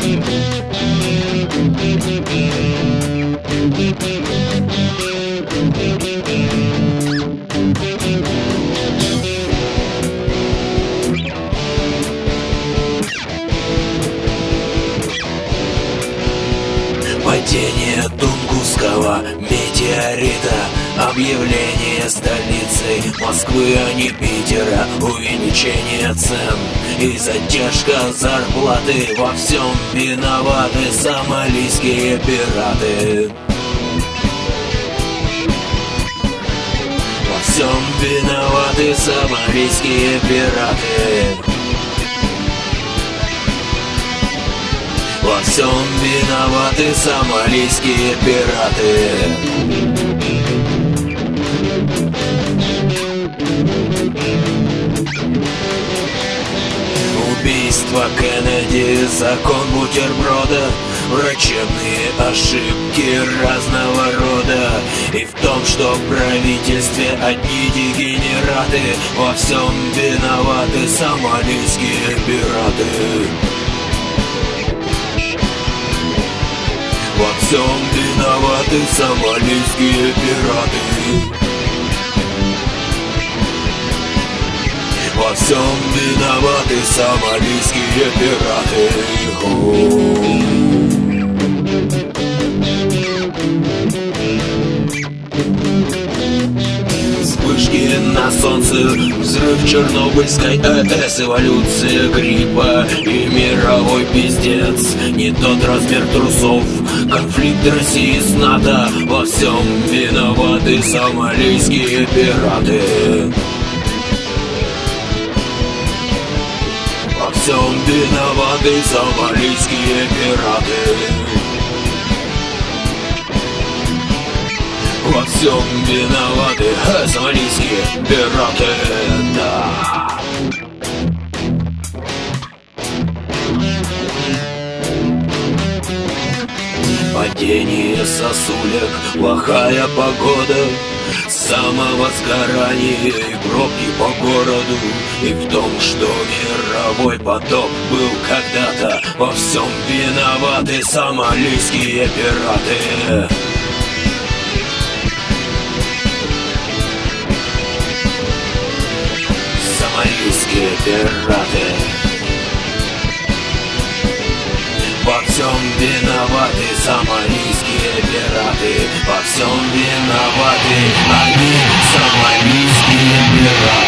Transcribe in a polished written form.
Падение Тунгусского метеорита, объявление столицей Москвы, а не Питера, увеличение цен и задержка зарплаты. Во всем виноваты сомалийские пираты. Во всем виноваты сомалийские пираты. Во всем виноваты сомалийские пираты. Убийство Кеннеди, закон бутерброда, врачебные ошибки разного рода. И в том, что в правительстве одни дегенераты. Во всем виноваты сомалийские пираты. Во всем виноваты сомалийские пираты. Во всем виноваты сомалийские пираты. Вспышки на солнце, взрыв Чернобыльской АЭС, эволюция гриппа и мировой пиздец. Не тот размер трусов, конфликт России с НАТО. Во всем виноваты сомалийские пираты. Во всем виноваты сомалийские пираты. Во всем виноваты сомалийские пираты, да. Падение сосулек, плохая погода, самовозгорание и пробки по городу. И в том, что мировой потоп был когда-то. Во всем виноваты сомалийские пираты. Сомалийские пираты. Во всем виноваты сомалийские пираты. Во всем виноваты они, сомалийские пираты.